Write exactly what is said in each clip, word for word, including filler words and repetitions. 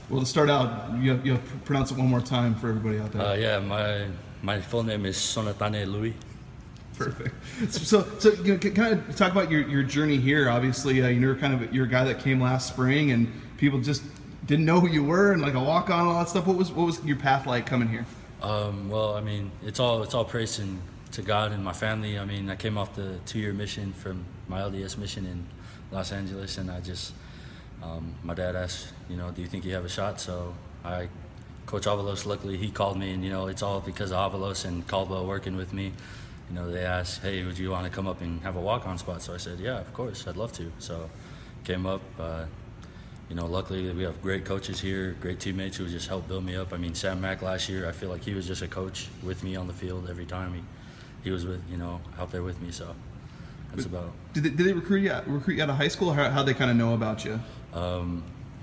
Well, to start out, you have, you have to pronounce it one more time for everybody out there. Uh, yeah, my my full name is Sonatane Louis. Perfect. So, so you know, kind of talk about your, your journey here. Obviously, uh, you're kind of you're a guy that came last spring, and people just didn't know who you were, and like a walk on and all that stuff. What was what was your path like coming here? Um, well, I mean, it's all it's all praise and to God and my family. I mean, I came off the two-year mission from my L D S mission in Los Angeles, and I just um, my dad asked, you know, do you think you have a shot? So I, Coach Avalos, luckily he called me, and you know, it's all because of Avalos and Caldwell working with me. You know, they asked, hey, would you want to come up and have a walk-on spot? So I said, yeah, of course, I'd love to. So came up. Uh, you know, luckily we have great coaches here, great teammates who just helped build me up. I mean, Sam Mack last year, I feel like he was just a coach with me on the field every time he, he was with, you know, out there with me. So that's but about. Did they, did they recruit you out, recruit you out of high school? Or how how'd they kind of know about you? Um,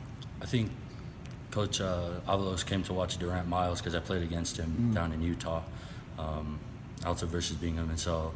I think Coach uh, Avalos came to watch Durant Miles because I played against him mm. down in Utah. Um, Alta versus Bingham, and so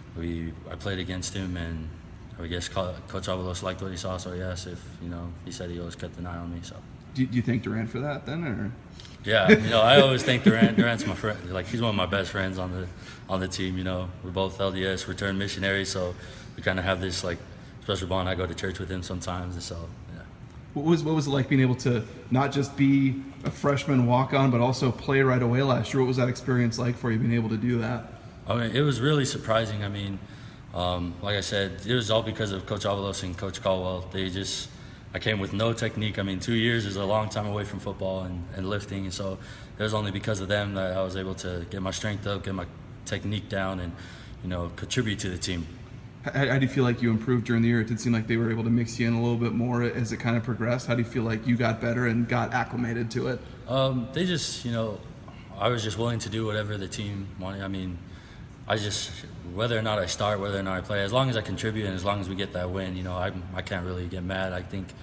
we I played against him, and I guess Coach Avalos liked what he saw, so yes, if you know, he said he always kept an eye on me. So do, do you thank Durant for that then, or? Yeah, you know, I always thank Durant. Durant's my friend, like he's one of my best friends on the on the team. You know, we're both L D S returned missionaries, so we kind of have this like special bond. I go to church with him sometimes, and so. What was what was it like being able to not just be a freshman walk-on, but also play right away last year? What was that experience like for you, being able to do that? I mean, it was really surprising. I mean, um, like I said, it was all because of Coach Avalos and Coach Caldwell. They just, I came with no technique. I mean, two years is a long time away from football and, and lifting, and so it was only because of them that I was able to get my strength up, get my technique down, and you know, contribute to the team. How, how do you feel like you improved during the year? It did seem like they were able to mix you in a little bit more as it kind of progressed. How do you feel like you got better and got acclimated to it? Um, they just, you know, I was just willing to do whatever the team wanted. I mean, I just, whether or not I start, whether or not I play, as long as I contribute and as long as we get that win, you know, I I can't really get mad. I think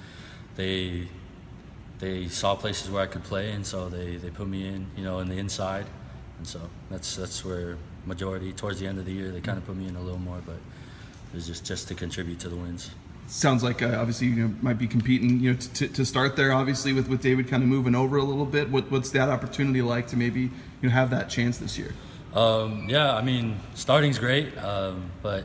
they they saw places where I could play, and so they, they put me in, you know, in the inside. And so that's that's where majority, towards the end of the year, they kind of put me in a little more, but it was just, just to contribute to the wins. Sounds like uh, obviously you know, might be competing, you know, to, to start there. Obviously, with, with David kind of moving over a little bit, what, what's that opportunity like to maybe you know have that chance this year? Um, yeah, I mean, starting's great, um, but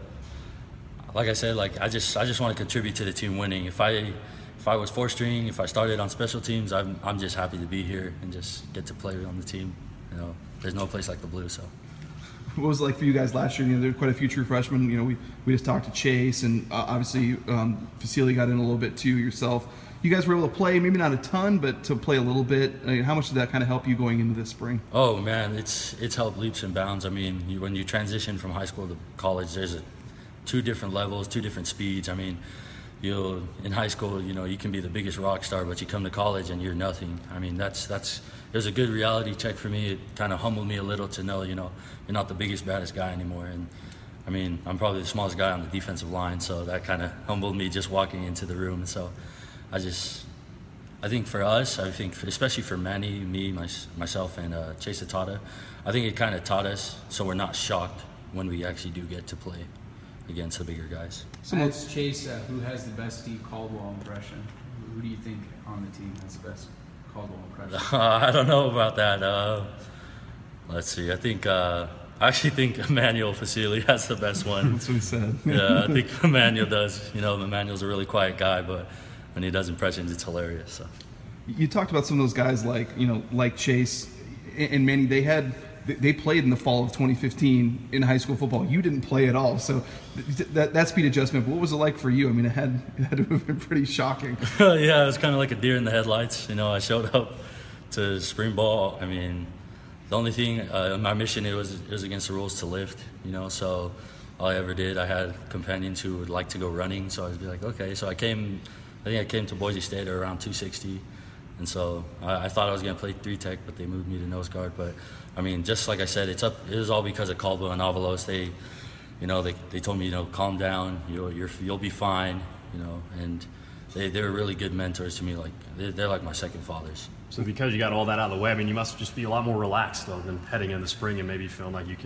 like I said, like I just I just want to contribute to the team winning. If I if I was four string, if I started on special teams, I'm I'm just happy to be here and just get to play on the team. You know, there's no place like the Blue, so. What was it like for you guys last year? You know, there were quite a few true freshmen. You know, we, we just talked to Chase, and uh, obviously um, Vasily got in a little bit too yourself. You guys were able to play, maybe not a ton, but to play a little bit. I mean, how much did that kind of help you going into this spring? Oh man, it's it's helped leaps and bounds. I mean, you, when you transition from high school to college, there's a, two different levels, two different speeds. I mean, you in high school, you know, you can be the biggest rock star, but you come to college and you're nothing. I mean, that's that's. It was a good reality check for me. It kind of humbled me a little to know, you know, you're not the biggest, baddest guy anymore. And, I mean, I'm probably the smallest guy on the defensive line, so that kind of humbled me just walking into the room. And so I just, I think for us, I think for, especially for Manny, me, my, myself, and uh, Chase Atata, I think it kind of taught us so we're not shocked when we actually do get to play against the bigger guys. So as Chase, uh, who has the best Steve Caldwell impression? Who do you think on the team has the best Caldwell impression? Uh, I don't know about that. Uh, let's see. I think uh, I actually think Emmanuel Vasily has the best one. That's what he said. Yeah, I think Emmanuel does. You know, Emmanuel's a really quiet guy, but when he does impressions, it's hilarious. So. You talked about some of those guys like you know, like Chase and Manny. They had they played in the fall of twenty fifteen in high school football. You didn't play at all, so that that speed adjustment. What was it like for you? I mean, it had it had to have been pretty shocking. Yeah, it was kind of like a deer in the headlights. You know, I showed up to spring ball. I mean, the only thing uh, my mission it was it was against the rules to lift. You know, so all I ever did, I had companions who would like to go running, so I'd be like, okay. So I came, I think I came to Boise State at around two sixty. And so I, I thought I was going to play three tech, but they moved me to nose guard. But I mean, just like I said, it's up. It was all because of Caldwell and Avalos. They, you know, they they told me, you know, calm down. You'll you're, you'll be fine. You know, and they they were really good mentors to me. Like they're, they're like my second fathers. So because you got all that out of the way, I mean, you must just be a lot more relaxed though than heading into spring and maybe feeling like you can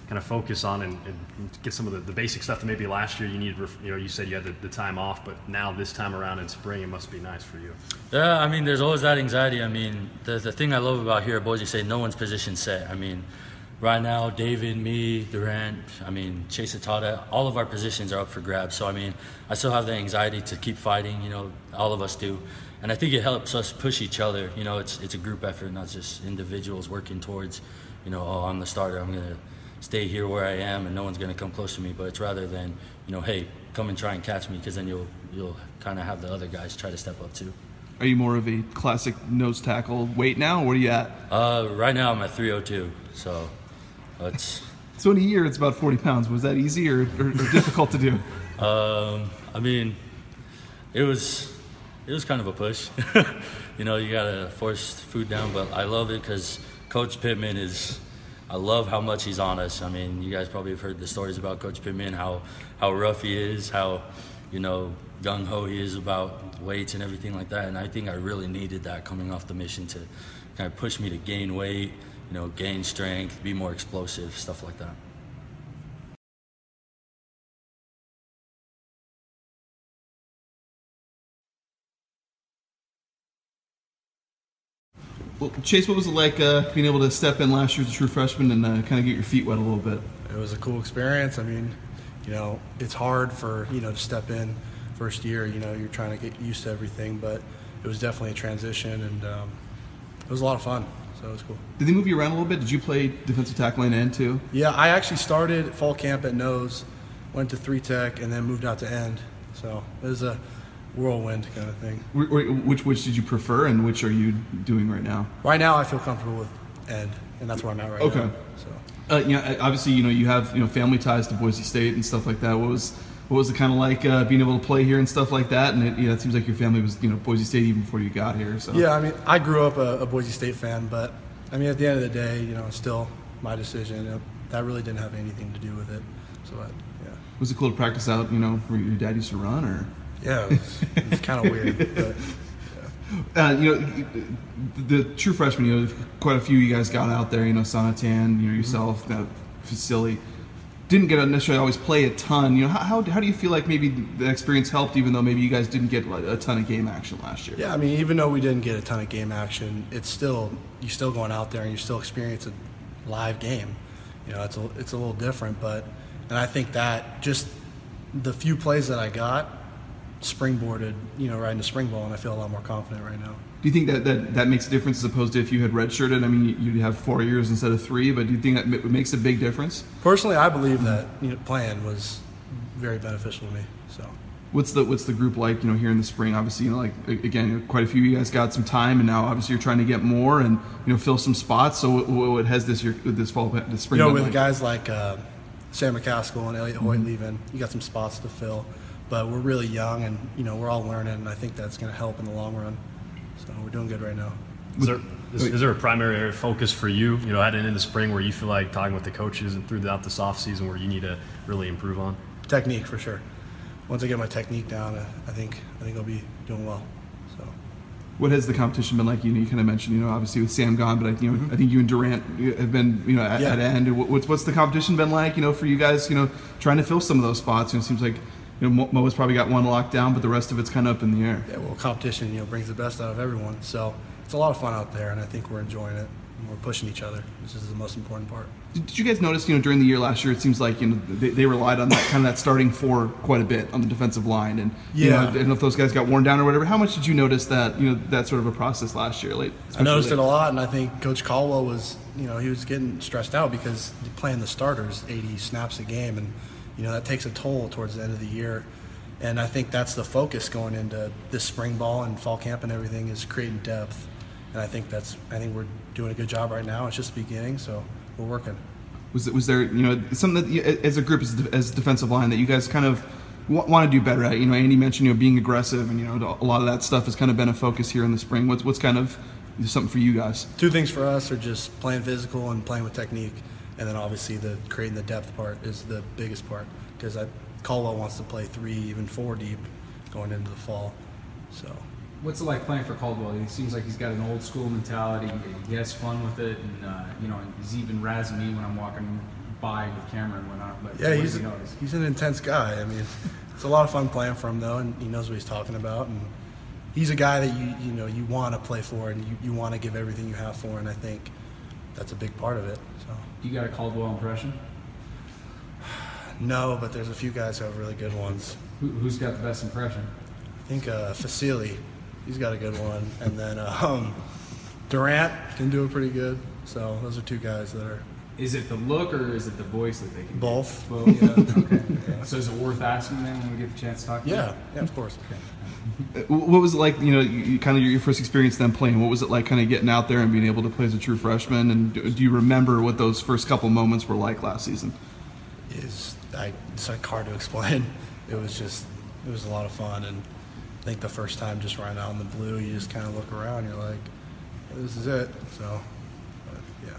kind of focus on and, and get some of the, the basic stuff that maybe last year you needed, you know, you said you had the, the time off, but now this time around in spring, it must be nice for you. Yeah, I mean, there's always that anxiety. I mean, the, the thing I love about here at Boise State, no one's position set. I mean, right now, David, me, Durant, I mean, Chase Atada, all of our positions are up for grabs. So, I mean, I still have the anxiety to keep fighting, you know, all of us do. And I think it helps us push each other. You know, it's it's a group effort, not just individuals working towards, you know, oh, I'm the starter, I'm going to stay here where I am and no one's going to come close to me. But it's rather than, you know, hey, come and try and catch me, because then you'll you'll kind of have the other guys try to step up too. Are you more of a classic nose tackle weight now? Where are you at? Uh, right now I'm at three oh two, so it's... So in a year it's about forty pounds. Was that easy or, or, or difficult to do? Um, I mean, it was it was kind of a push. You know, you gotta force food down, but I love it because Coach Pittman is... I love how much he's on us. I mean, you guys probably have heard the stories about Coach Pittman, how how rough he is, how, you know, gung-ho he is about weights and everything like that. And I think I really needed that coming off the mission to kind of push me to gain weight, you know, gain strength, be more explosive, stuff like that. Well, Chase, what was it like uh, being able to step in last year as a true freshman and uh, kind of get your feet wet a little bit? It was a cool experience. I mean, you know, it's hard for, you know, to step in first year. You know, you're trying to get used to everything, but it was definitely a transition, and um, it was a lot of fun, so it was cool. Did they move you around a little bit? Did you play defensive tackle and end too? Yeah, I actually started fall camp at nose, went to three tech, and then moved out to end. So it was a whirlwind kind of thing. Which which did you prefer, and which are you doing right now? Right now, I feel comfortable with end, and that's where I'm at right okay. now. So, uh, you know, obviously, you know, you have you know family ties to Boise State and stuff like that. What was what was it kind of like uh, being able to play here and stuff like that? And it, you know, it seems like your family was you know Boise State even before you got here. So yeah, I mean, I grew up a, a Boise State fan, but I mean, at the end of the day, you know, it's still my decision. You know, that really didn't have anything to do with it. So I, yeah. Was it cool to practice out? You know, where your dad used to run, or? Yeah, it was, it was kind of weird. But, yeah. uh, you know, the true freshmen, you know, quite a few of you guys got out there, you know, Sonatan, you know, yourself, mm-hmm. Facility. Didn't get to necessarily always play a ton. You know, how, how how do you feel like maybe the experience helped, even though maybe you guys didn't get a ton of game action last year? Yeah, I mean, even though we didn't get a ton of game action, it's still, you're still going out there and you're still experiencing a live game. You know, it's a, it's a little different, but, and I think that just the few plays that I got, springboarded, you know, right into spring ball, and I feel a lot more confident right now. Do you think that, that, that makes a difference as opposed to if you had redshirted? I mean, you'd have four years instead of three, but do you think that makes a big difference? Personally, I believe that, you know, playing was very beneficial to me. So, what's the what's the group like? You know, here in the spring, obviously, you know, like again, quite a few of you guys got some time, and now obviously you're trying to get more and you know fill some spots. So, what, what has this year, this fall, this spring? You know, with like? guys like uh, Sam McCaskill and Elliot Hoyt mm-hmm. leaving, you got some spots to fill. But we're really young, and you know we're all learning, and I think that's going to help in the long run. So we're doing good right now. Is there, is, is there a primary area of focus for you, you know, heading into the spring where you feel like talking with the coaches and throughout this off season where you need to really improve on? Technique for sure. Once I get my technique down, I think I think I'll be doing well. So. What has the competition been like? You know, you kind of mentioned, you know, obviously with Sam gone, but I, you know, mm-hmm. I think you and Durant have been, you know, at, yeah. at end. What's what's the competition been like? You know, for you guys, you know, trying to fill some of those spots. You know, it seems like. You know, Mo has probably got one locked down, but the rest of it's kind of up in the air. Yeah, well, competition, you know, brings the best out of everyone. So it's a lot of fun out there, and I think we're enjoying it. And we're pushing each other, which is the most important part. Did, did you guys notice, you know, during the year last year, it seems like, you know, they, they relied on that kind of that starting four quite a bit on the defensive line, and you yeah, know, I don't know if those guys got worn down or whatever. How much did you notice that, you know, that sort of a process last year? Late, I noticed late? it a lot, and I think Coach Caldwell was, you know, he was getting stressed out because playing the starters eighty snaps a game, and you know that takes a toll towards the end of the year. And I think that's the focus going into this spring ball and fall camp and everything is creating depth. And I think that's I think we're doing a good job right now. It's just the beginning, so we're working. Was it, was there you know something that you, as a group as as defensive line that you guys kind of w- want to do better at? You know, Andy mentioned you know being aggressive, and you know a lot of that stuff has kind of been a focus here in the spring. What's what's kind of something for you guys? Two things for us are just playing physical and playing with technique, and then obviously the creating the depth part is the biggest part because I. Caldwell wants to play three, even four deep going into the fall. So, what's it like playing for Caldwell? He seems like he's got an old school mentality. He has fun with it, and uh, you know, he's even razzing me when I'm walking vibe with camera and whatnot. But Yeah, what he's does he notice? he's an intense guy. I mean, it's a lot of fun playing for him though, and he knows what he's talking about. And he's a guy that you you know you want to play for, and you, you want to give everything you have for. And I think that's a big part of it. So You got a Caldwell impression? no, but there's a few guys who have really good ones. Who, who's got the best impression? I think uh, Facili, he's got a good one, and then um, Durant can do it pretty good. So those are two guys that are Is it the look or is it the voice that they can? both. Well, yeah. Okay. okay. So is it worth asking them when we get the chance to talk to Yeah, them? yeah, of course. What was it like, you know, you, you kind of your first experience then playing? What was it like kind of getting out there and being able to play as a true freshman? And do, do you remember what those first couple moments were like last season? Is I, it's like hard to explain. It was just, it was a lot of fun, and I think the first time just running out in the blue, you just kind of look around, you're like, this is it. So, but, yeah.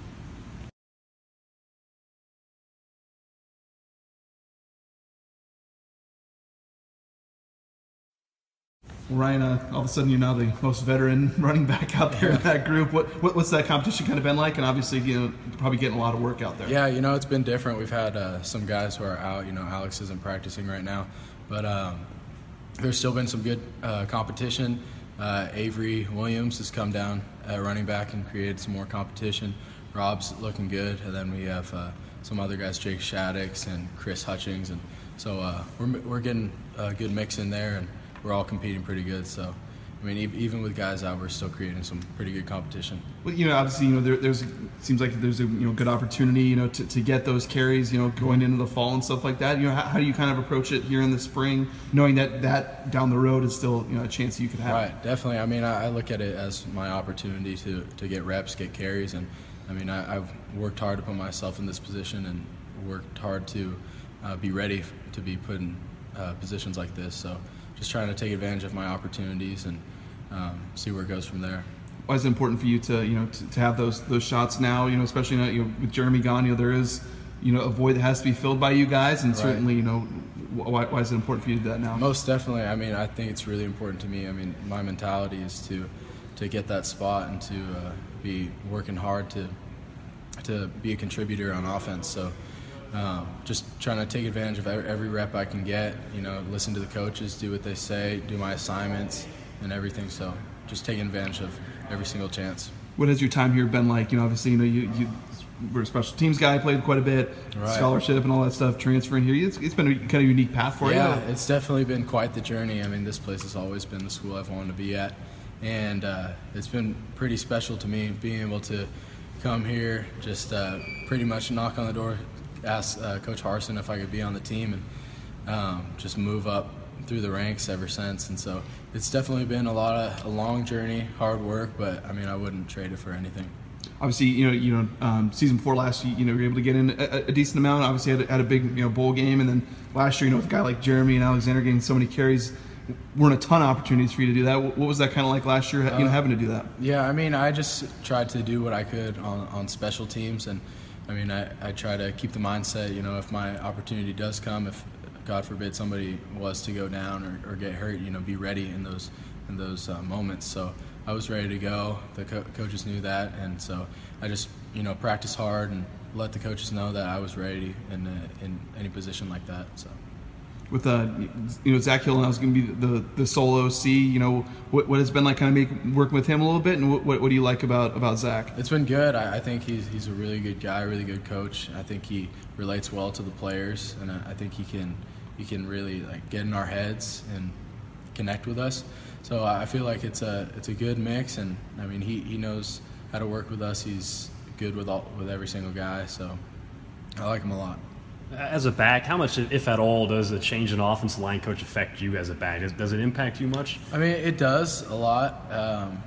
Ryan, uh, all of a sudden you're now the most veteran running back out there in that group. What, what what's that competition kind of been like? And obviously, you know, probably getting a lot of work out there. Yeah, you know, it's been different. We've had uh, some guys who are out. You know, Alex isn't practicing right now, but um, there's still been some good uh, competition. Uh, Avery Williams has come down at running back and created some more competition. Rob's looking good, and then we have uh, some other guys, Jake Shaddix and Chris Hutchings, and so uh, we're we're getting a good mix in there, and we're all competing pretty good. So, I mean, e- even with guys out, we're still creating some pretty good competition. Well, you know, obviously, you know, there, there's seems like there's a you know good opportunity, you know, to, to get those carries, you know, going into the fall and stuff like that. You know, how, how do you kind of approach it here in the spring, knowing that that down the road is still you know a chance that you could have? Right, definitely. I mean, I, I look at it as my opportunity to, to get reps, get carries, and I mean, I, I've worked hard to put myself in this position and worked hard to uh, be ready to be put in uh, positions like this. So, just trying to take advantage of my opportunities and um, see where it goes from there. Why is it important for you to you know to, to have those those shots now? You know, especially you know, with Jeremy gone, you know, there is you know a void that has to be filled by you guys, and Right. certainly you know why, why is it important for you to do that now? Most definitely. I mean, I think it's really important to me. I mean, my mentality is to to get that spot and to uh, be working hard to to be a contributor on offense. So um, just trying to take advantage of every, every rep I can get. You know, listen to the coaches, do what they say, do my assignments and everything. So just taking advantage of every single chance. What has your time here been like? You know, obviously, you know, you, you were a special teams guy, played quite a bit, Right. scholarship and all that stuff, transferring here. It's, it's been a kind of unique path for Yeah, you. it's definitely been quite the journey. I mean, this place has always been the school I've wanted to be at, and uh, it's been pretty special to me being able to come here, just uh, pretty much knock on the door, ask uh, Coach Harsin if I could be on the team, and um, just move up through the ranks ever since. And so it's definitely been a lot of a long journey, hard work, but I mean, I wouldn't trade it for anything. Obviously, you know, you know, um, season four last year, you know, you were able to get in a, a decent amount. Obviously, had a, had a big, you know, bowl game, and then last year, you know, with a guy like Jeremy and Alexander getting so many carries, weren't a ton of opportunities for you to do that. What was that kind of like last year, you know, having to do that? Yeah, I mean, I just tried to do what I could on, on special teams, and I mean, I, I try to keep the mindset, you know, if my opportunity does come, if God forbid somebody was to go down or, or get hurt, you know, be ready in those in those uh, moments. So I was ready to go. The co- coaches knew that, and so I just, you know, practiced hard and let the coaches know that I was ready in uh, in any position like that. So. With uh, you know, Zach Hill now is going to be the the solo C. You know, what what has been like kind of make, working with him a little bit, and what what do you like about about Zach? It's been good. I, I think he's he's a really good guy, really good coach. I think he relates well to the players, and I, I think he can he can really like get in our heads and connect with us. So I feel like it's a it's a good mix, and I mean he, he knows how to work with us. He's good with all with every single guy, so I like him a lot. As a back, how much, if at all, does a change in offensive line coach affect you as a back? Does, does it impact you much? I mean, it does a lot, um,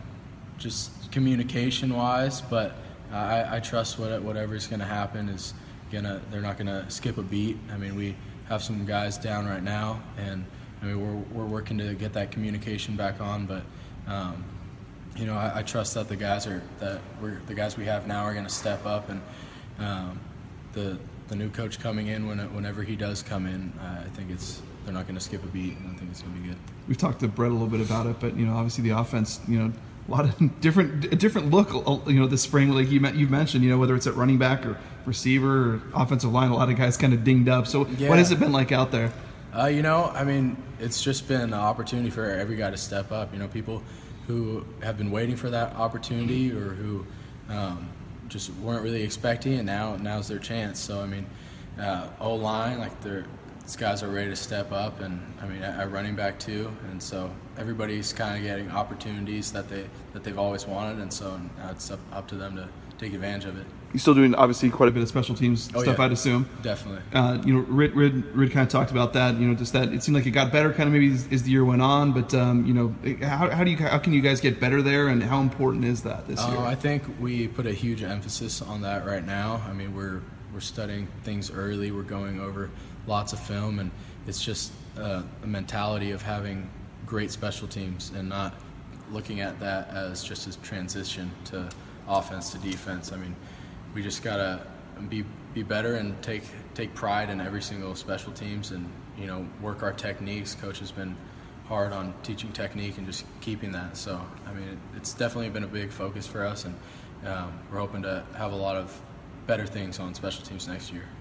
just communication-wise. But I, I trust what whatever's going to happen is gonna. They're not going to skip a beat. I mean, we have some guys down right now, and I mean we're we're working to get that communication back on. But um, you know, I, I trust that the guys are that we're the guys we have now are going to step up, and um, the. The new coach coming in, when, whenever he does come in, uh, I think it's they're not going to skip a beat, and I think it's going to be good. We've talked to Brett a little bit about it, but you know, obviously the offense, you know, a lot of different a different look, you know, this spring. Like you you've mentioned, you know, whether it's at running back or receiver or offensive line, a lot of guys kind of dinged up. So Yeah. what has it been like out there? Uh, you know, I mean, it's just been an opportunity for every guy to step up. You know, people who have been waiting for that opportunity or who um, just weren't really expecting it. Now, now's their chance. So, I mean, uh, O-line, like they're, these guys are ready to step up, and I mean, at, at running back too. And so everybody's kind of getting opportunities that they that they've always wanted, and so now it's up, up to them to take advantage of it. You're still doing obviously quite a bit of special teams Oh, stuff, yeah. I'd assume. Definitely. Uh, you know, Rid, Rid, Rid kind of talked about that. You know, just that it seemed like it got better, kind of maybe as, as the year went on. But um, you know, how, how do you how can you guys get better there, and how important is that this year? Uh, I think we put a huge emphasis on that right now. I mean, we're we're studying things early. We're going over lots of film, and it's just uh, a mentality of having great special teams and not looking at that as just a transition to offense to defense. I mean, we just gotta be be better and take take pride in every single special teams, and you know, work our techniques. Coach has been hard on teaching technique and just keeping that. So I mean, it, it's definitely been a big focus for us, and um, we're hoping to have a lot of better things on special teams next year.